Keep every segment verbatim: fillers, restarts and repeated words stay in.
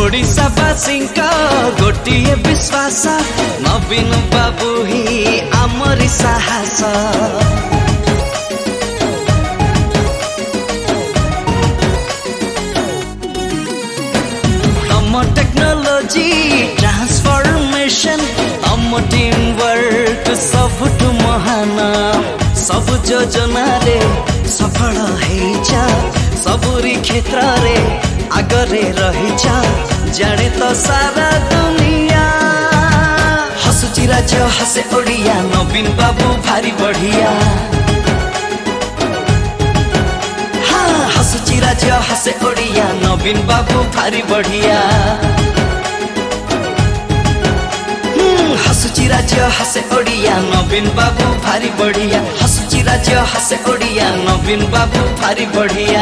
ओडिशावासी गोटे विश्वास नवीन बाबू ही आमरी साहस। तम टेक्नोलोजी ट्रांसफॉर्मेशन तम टीम वर्क सबुठ महान सब योजना रे सफल हेइछा सबुरी क्षेत्र रे आगरे रहिछा जाने तो सारा दुनिया। हसुची राज्य हसे ओडिया नवीन बाबू भारी बढ़िया। हाँ हसुची राज्य हसे ओडिया नवीन बाबू भारी बढ़िया। हसुची राज्य हसे ओडिया नवीन बाबू भारी बढ़िया। हसुची राज्य हसे ओडिया नवीन बाबू भारी बढ़िया।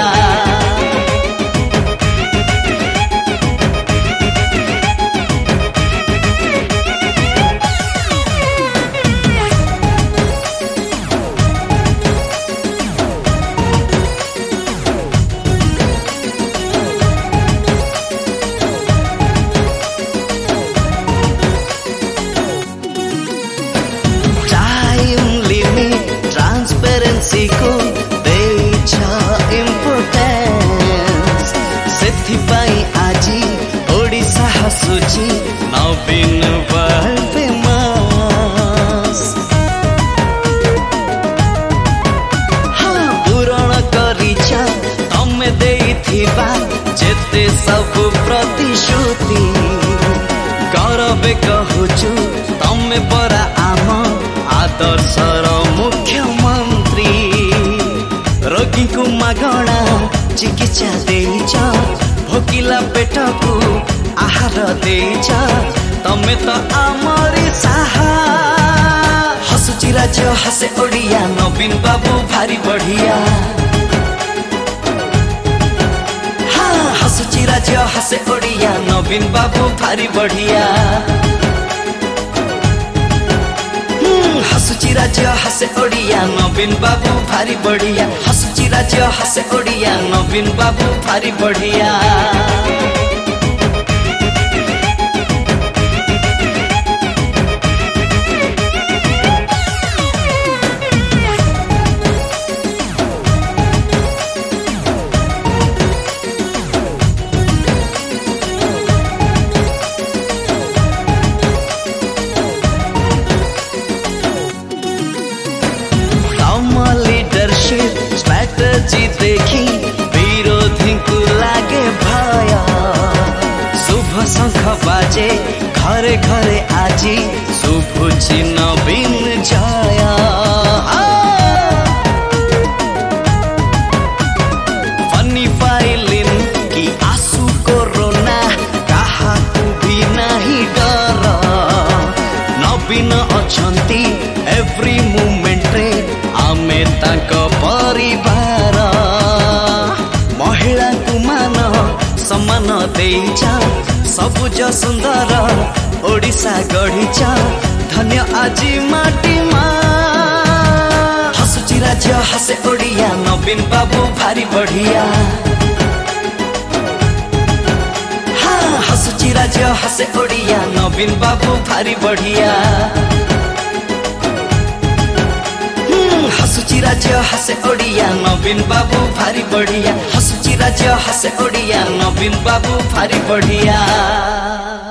ट्रांसपेरेंसी को देइछा इम्पोर्टेंस सेथिपाई आजी ओडिशा हसुची नवीन वर्ल्ड फेमस। हाँ पूरण करिछा तमे देइथिबा जेते सब प्रतिश्रुति गौरव कहूचु तमे परा आम आदर्शर मुख्यमंत्री। रोगी को मागणा चिकित्सा देइछा भोकिला पेट को आहार देइछा तमे तो आमरी साहा। हसुची राज्य हसे ओडिया नवीन बाबू भारी बढ़िया। हाँ हसुची राज्य हसे ओडिया नवीन बाबू भारी बढ़िया। हसुची राज्य हसे ओडिया नवीन बाबू भारी बढ़िया। हसुची राज्य हसे ओडिया नवीन बाबू भारी बढ़िया। लीडरशिप स्ट्रैटेजी देखी विरोधी को लागे भय। शुभ शंख बाजे घरे घरे आजी शुभुची नवीन जय। फनी फाइलिन की आंसू कोरोना कहा भी नहीं डर। नवीन अछंती एवरी मोमेंट रे आमे ताक परिवार। महिला को मान सम्मान देइछा सबुज सुंदर ओडिशा गढ़िछा धन्य आजी माटी माँ। हसुची राज्य हसे ओडिया नवीन बाबू भारी बढ़िया। हाँ हसुची राज्य हसे ओडिया नवीन बाबू भारी बढ़िया। हसुची राज्य हसे ओडिया नवीन बाबू भारी बढ़िया। हसुची राज्य हसे ओडिया नवीन बाबू भारी बढ़िया।